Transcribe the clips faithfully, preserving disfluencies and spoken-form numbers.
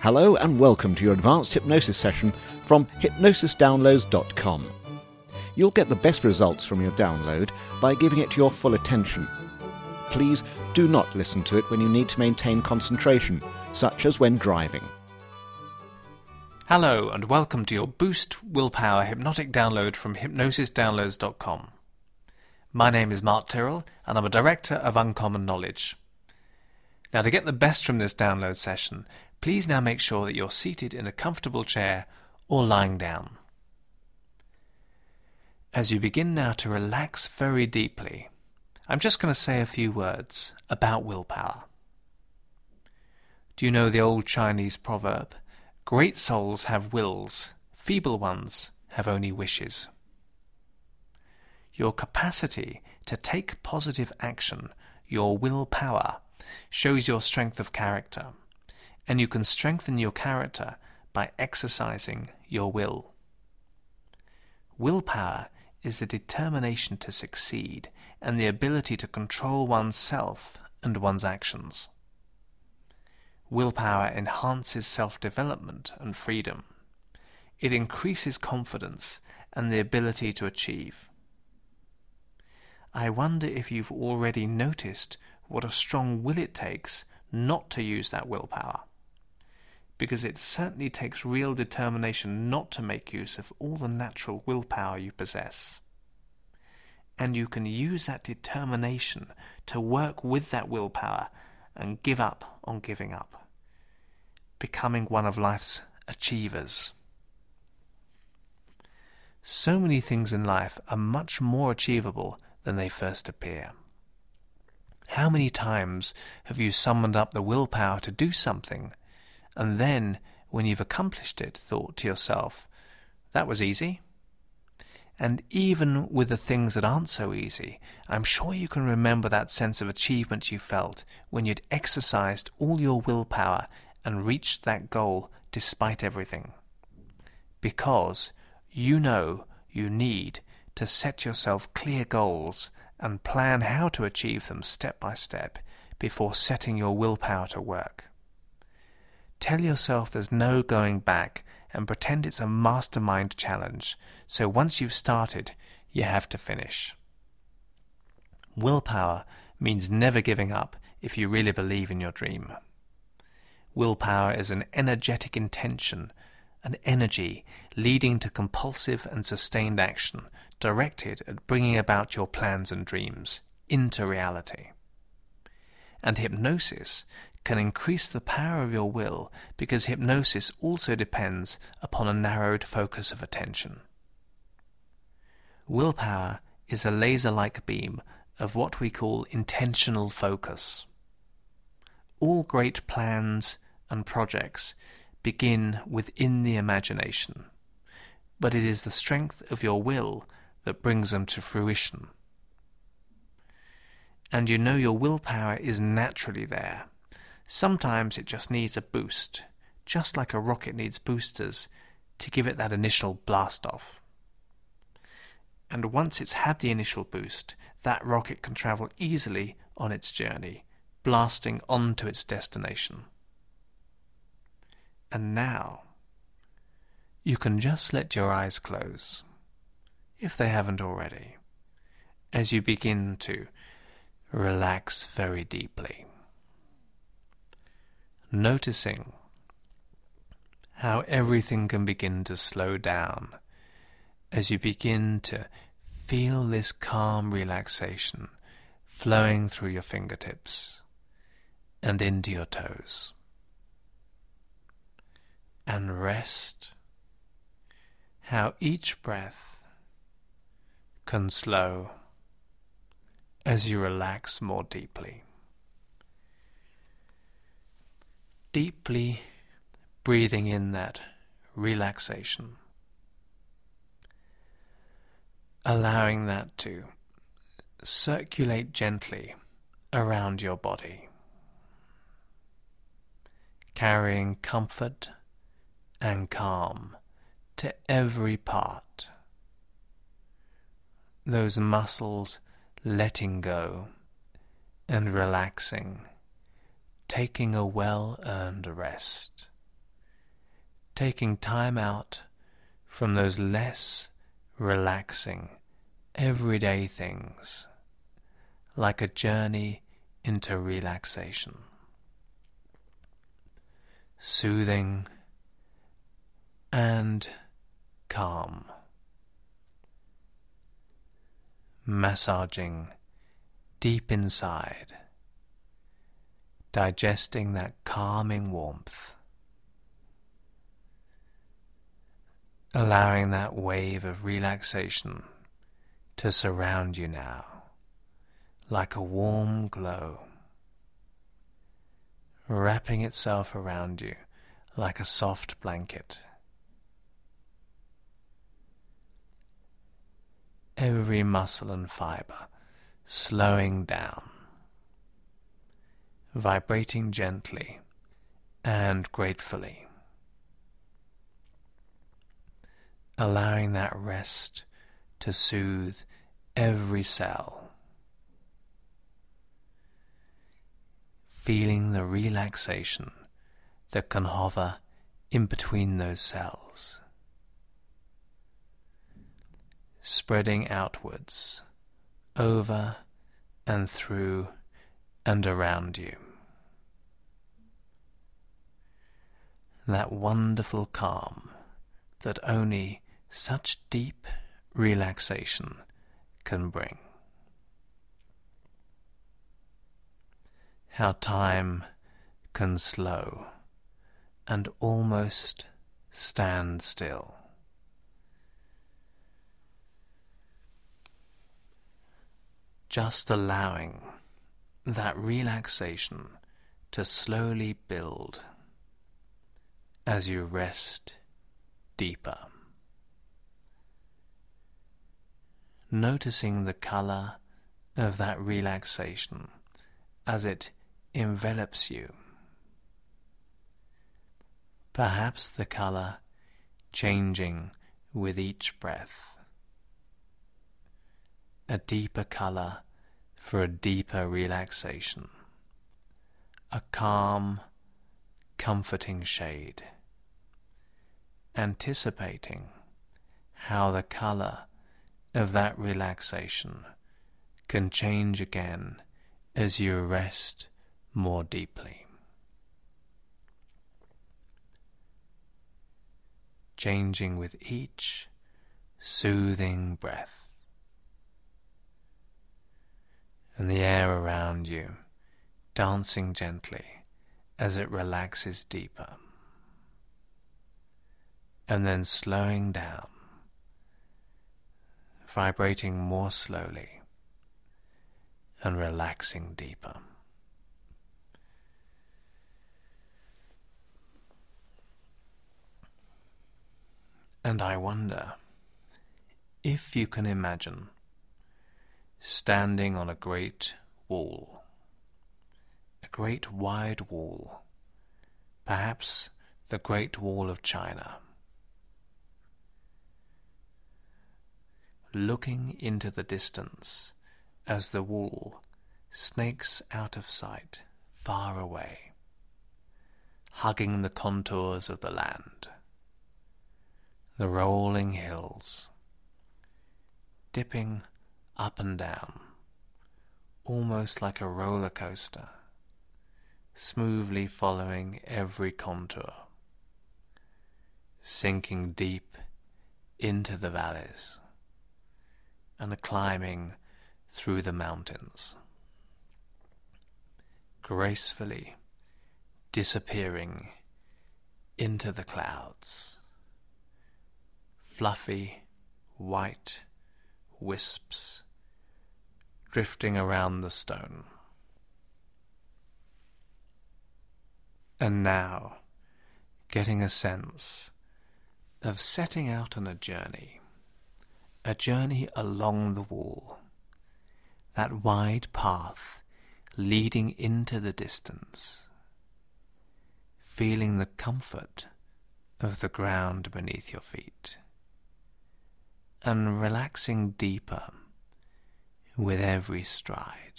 Hello and welcome to your advanced hypnosis session from hypnosis downloads dot com. You'll get the best results from your download by giving it your full attention. Please do not listen to it when you need to maintain concentration, such as when driving. Hello and welcome to your Boost Willpower hypnotic download from hypnosis downloads dot com. My name is Mark Tyrrell and I'm a Director of Uncommon Knowledge. Now, to get the best from this download session, please now make sure that you're seated in a comfortable chair or lying down. As you begin now to relax very deeply, I'm just going to say a few words about willpower. Do you know the old Chinese proverb, "Great souls have wills, feeble ones have only wishes"? Your capacity to take positive action, your willpower, shows your strength of character, and you can strengthen your character by exercising your will. Willpower is the determination to succeed and the ability to control oneself and one's actions. Willpower enhances self-development and freedom. It increases confidence and the ability to achieve. I wonder if you've already noticed what a strong will it takes not to use that willpower, because it certainly takes real determination not to make use of all the natural willpower you possess. And you can use that determination to work with that willpower and give up on giving up, becoming one of life's achievers. So many things in life are much more achievable than they first appear. How many times have you summoned up the willpower to do something, and then, when you've accomplished it, thought to yourself, that was easy? And even with the things that aren't so easy, I'm sure you can remember that sense of achievement you felt when you'd exercised all your willpower and reached that goal despite everything. Because you know you need to set yourself clear goals and plan how to achieve them step by step before setting your willpower to work. Tell yourself there's no going back and pretend it's a mastermind challenge, so once you've started, you have to finish. Willpower means never giving up if you really believe in your dream. Willpower is an energetic intention, an energy leading to compulsive and sustained action directed at bringing about your plans and dreams into reality. And hypnosis can increase the power of your will because hypnosis also depends upon a narrowed focus of attention. Willpower is a laser-like beam of what we call intentional focus. All great plans and projects begin within the imagination, but it is the strength of your will that brings them to fruition. And you know your willpower is naturally there. Sometimes it just needs a boost, just like a rocket needs boosters to give it that initial blast off. And once it's had the initial boost, that rocket can travel easily on its journey, blasting on to its destination. And now, you can just let your eyes close, if they haven't already, as you begin to relax very deeply. Noticing how everything can begin to slow down as you begin to feel this calm relaxation flowing through your fingertips and into your toes. And rest how each breath can slow as you relax more deeply. Deeply breathing in that relaxation, allowing that to circulate gently around your body, carrying comfort and calm to every part. Those muscles letting go and relaxing, taking a well-earned rest taking time out from those less relaxing, everyday things, like a journey into relaxation. Soothing and calm. Massaging deep inside, digesting that calming warmth, allowing that wave of relaxation to surround you now, like a warm glow, wrapping itself around you like a soft blanket. Every muscle and fiber slowing down, vibrating gently and gratefully, allowing that rest to soothe every cell, feeling the relaxation that can hover in between those cells, spreading outwards, over and through and around you. That wonderful calm that only such deep relaxation can bring. How time can slow and almost stand still. Just allowing that relaxation to slowly build as you rest deeper. Noticing the color of that relaxation as it envelops you. Perhaps the color changing with each breath. A deeper color for a deeper relaxation. A calm, comforting shade. Anticipating how the color of that relaxation can change again as you rest more deeply. Changing with each soothing breath. And the air around you dancing gently as it relaxes deeper. And then slowing down, vibrating more slowly and relaxing deeper. And I wonder if you can imagine standing on a great wall, a great wide wall, perhaps the Great Wall of China, looking into the distance as the wall snakes out of sight far away, hugging the contours of the land, the rolling hills, dipping up and down, almost like a roller coaster, smoothly following every contour, sinking deep into the valleys and climbing through the mountains, gracefully disappearing into the clouds, fluffy white wisps drifting around the stone. And now, getting a sense of setting out on a journey, a journey along the wall, that wide path leading into the distance, feeling the comfort of the ground beneath your feet, and relaxing deeper with every stride.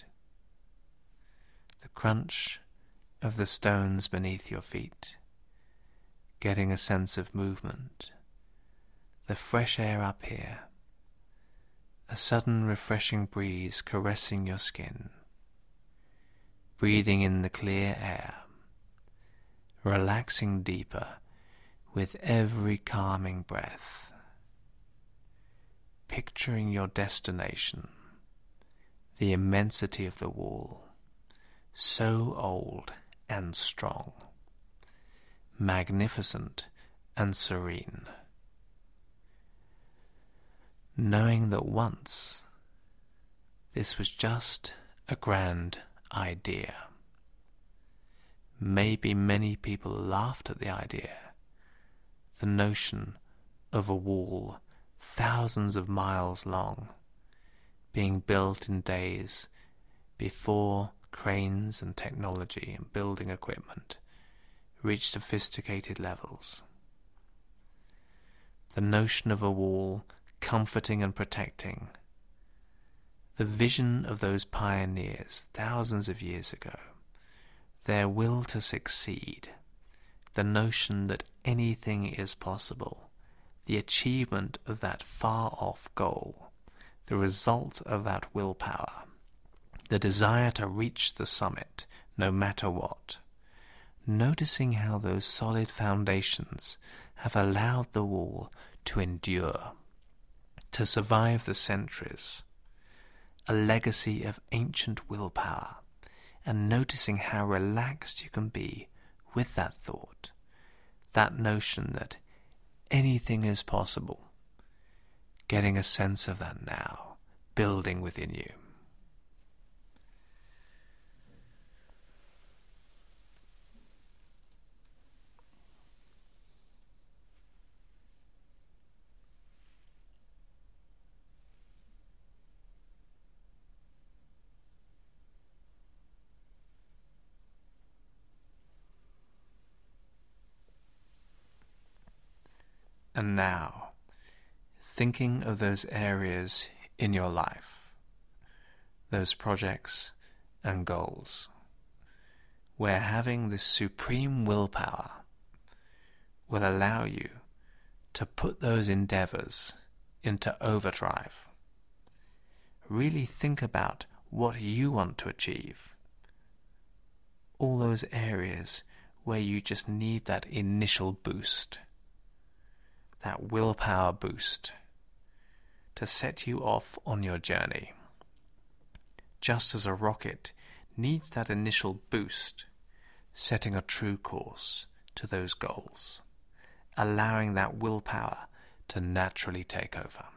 The crunch of the stones beneath your feet getting a sense of movement, the fresh air up here, a sudden refreshing breeze caressing your skin, breathing in the clear air, relaxing deeper with every calming breath, picturing your destination, the immensity of the wall, so old and strong, magnificent and serene, knowing that once this was just a grand idea. Maybe many people laughed at the idea, the notion of a wall thousands of miles long being built in days before cranes and technology and building equipment reached sophisticated levels. The notion of a wall comforting and protecting, the vision of those pioneers thousands of years ago, their will to succeed, the notion that anything is possible, the achievement of that far-off goal, the result of that willpower, the desire to reach the summit no matter what, noticing how those solid foundations have allowed the wall to endure, to survive the centuries, a legacy of ancient willpower, and noticing how relaxed you can be with that thought, that notion that anything is possible, getting a sense of that now, building within you. And now, thinking of those areas in your life, those projects and goals, where having this supreme willpower will allow you to put those endeavors into overdrive. Really think about what you want to achieve. All those areas where you just need that initial boost, that willpower boost to set you off on your journey. Just as a rocket needs that initial boost, setting a true course to those goals, allowing that willpower to naturally take over.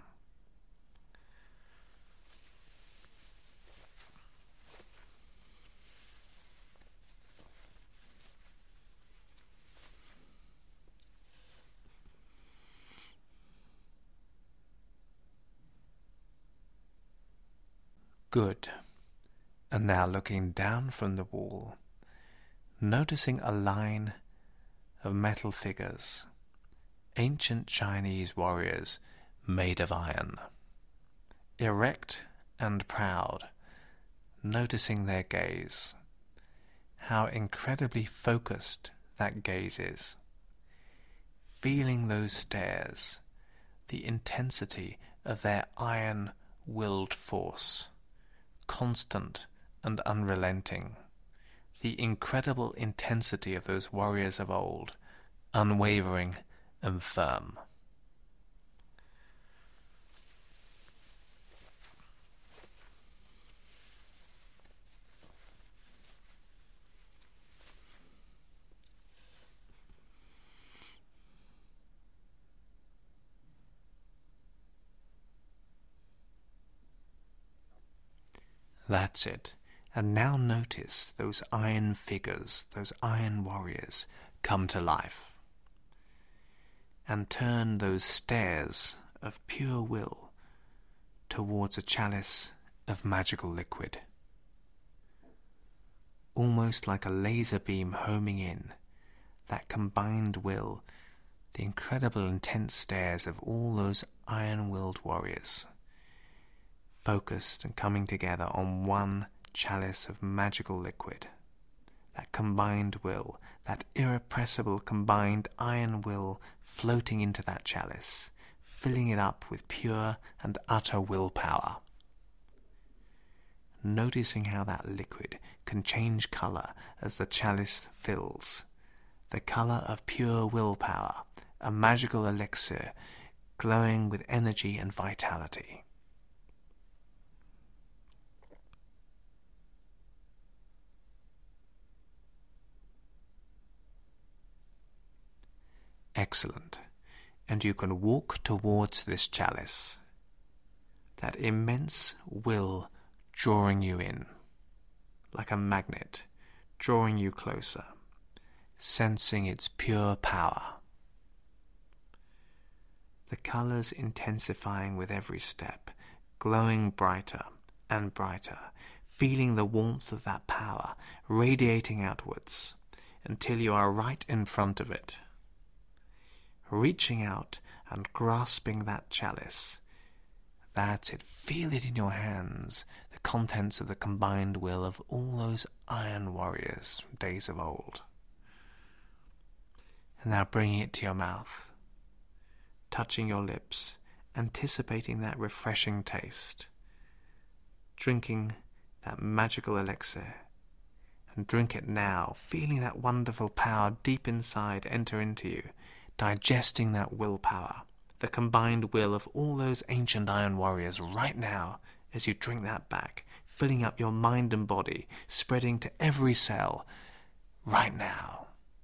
Good. And now looking down from the wall, noticing a line of metal figures, ancient Chinese warriors made of iron, erect and proud, noticing their gaze, how incredibly focused that gaze is, feeling those stares, the intensity of their iron-willed force, constant and unrelenting, the incredible intensity of those warriors of old, unwavering and firm. That's it. And now notice those iron figures, those iron warriors, come to life. And turn those stares of pure will towards a chalice of magical liquid. Almost like a laser beam homing in, that combined will, the incredible intense stares of all those iron-willed warriors, focused and coming together on one chalice of magical liquid, that combined will, that irrepressible combined iron will floating into that chalice, filling it up with pure and utter willpower. Noticing how that liquid can change colour as the chalice fills. The colour of pure willpower, a magical elixir glowing with energy and vitality. Excellent. And you can walk towards this chalice. That immense will drawing you in, like a magnet, drawing you closer, sensing its pure power. The colours intensifying with every step, glowing brighter and brighter, feeling the warmth of that power radiating outwards until you are right in front of it. Reaching out and grasping that chalice. That's it. Feel it in your hands, the contents of the combined will of all those iron warriors from days of old. And now bringing it to your mouth, touching your lips, anticipating that refreshing taste, drinking that magical elixir, and drink it now, feeling that wonderful power deep inside enter into you, digesting that willpower, the combined will of all those ancient iron warriors right now as you drink that back, filling up your mind and body, spreading to every cell right now.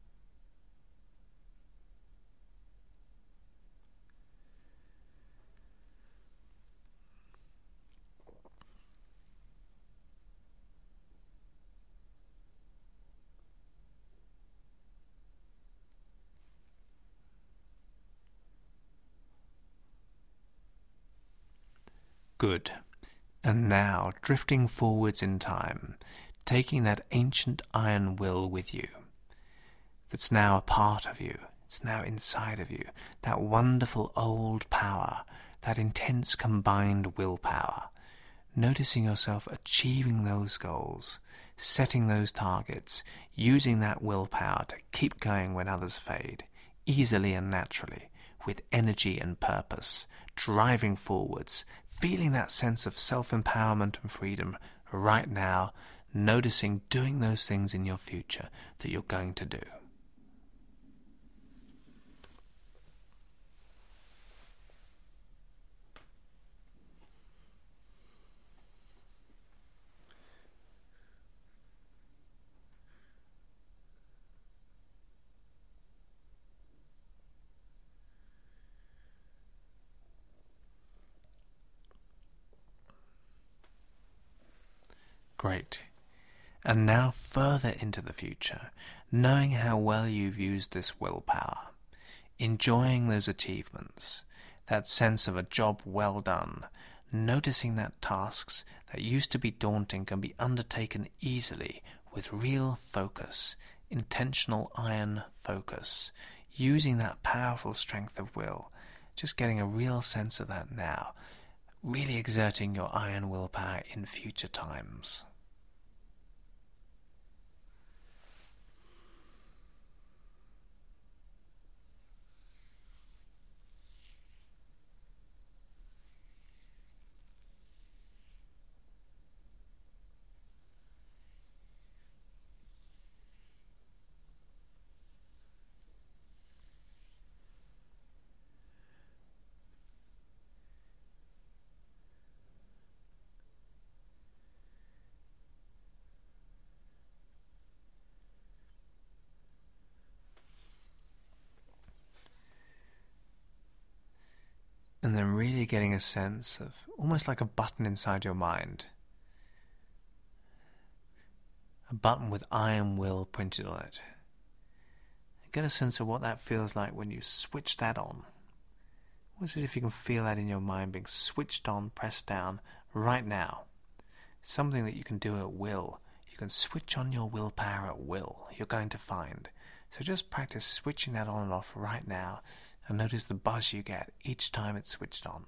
Good. And now, drifting forwards in time, taking that ancient iron will with you, that's now a part of you, it's now inside of you, that wonderful old power, that intense combined willpower, noticing yourself achieving those goals, setting those targets, using that willpower to keep going when others fade, easily and naturally, with energy and purpose, driving forwards, feeling that sense of self-empowerment and freedom right now, noticing doing those things in your future that you're going to do. Great. And now further into the future, knowing how well you've used this willpower, enjoying those achievements, that sense of a job well done, noticing that tasks that used to be daunting can be undertaken easily with real focus, intentional iron focus, using that powerful strength of will, just getting a real sense of that now, really exerting your iron willpower in future times. And then really getting a sense of almost like a button inside your mind. A button with iron will printed on it. Get a sense of what that feels like when you switch that on. Almost as if you can feel that in your mind being switched on, pressed down right now. Something that you can do at will. You can switch on your willpower at will, you're going to find. So just practice switching that on and off right now. And notice the buzz you get each time it's switched on.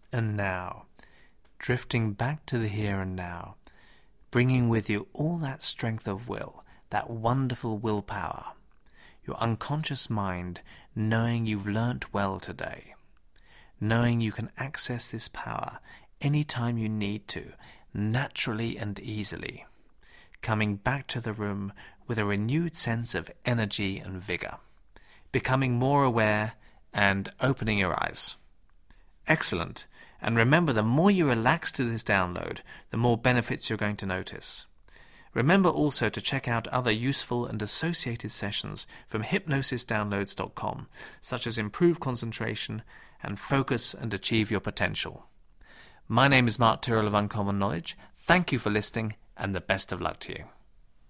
and now, drifting back to the here and now, bringing with you all that strength of will, that wonderful willpower, your unconscious mind knowing you've learnt well today, knowing you can access this power any time you need to, naturally and easily, coming back to the room with a renewed sense of energy and vigour, becoming more aware and opening your eyes. Excellent. And remember, the more you relax to this download, the more benefits you're going to notice. Remember also to check out other useful and associated sessions from hypnosis downloads dot com, such as improve concentration and focus and achieve your potential. My name is Mark Tyrrell of Uncommon Knowledge. Thank you for listening, and the best of luck to you.